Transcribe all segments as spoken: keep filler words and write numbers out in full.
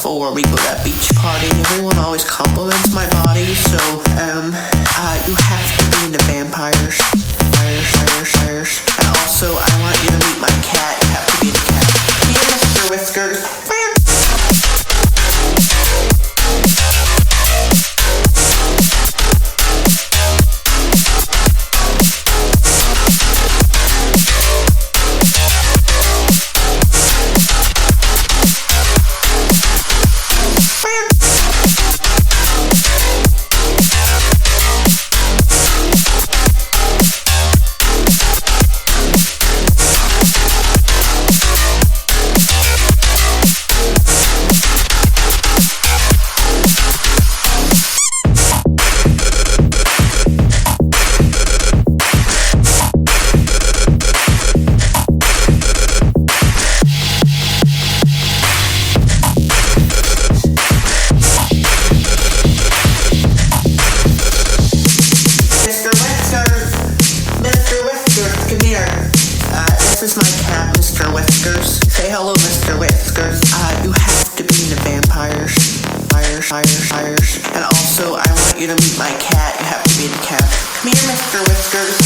before we go to that beach party. Everyone always compliments my body, so, um, uh, you have to be into vampires. Fires, fires, fires. And also, I want you to meet my cat. You have to be the cat. Here, Mister Whiskers. This is my cat, Mister Whiskers. Say hello, Mister Whiskers. Uh, you have to be into vampires. Fires, fires, fires. And also, I want you to meet my cat. You have to be the cat. Come here, Mister Whiskers.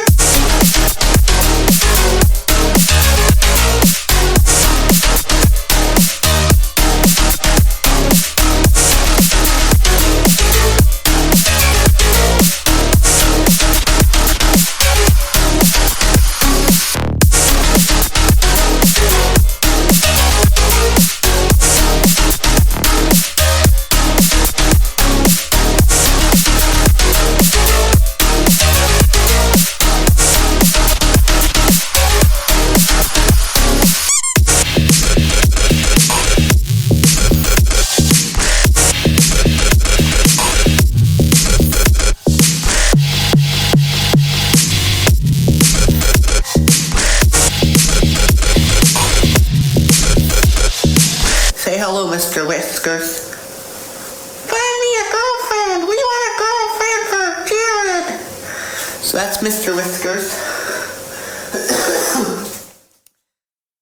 Say hello, Mister Whiskers. Find me a girlfriend. We want a girlfriend for Jared. So that's Mister Whiskers.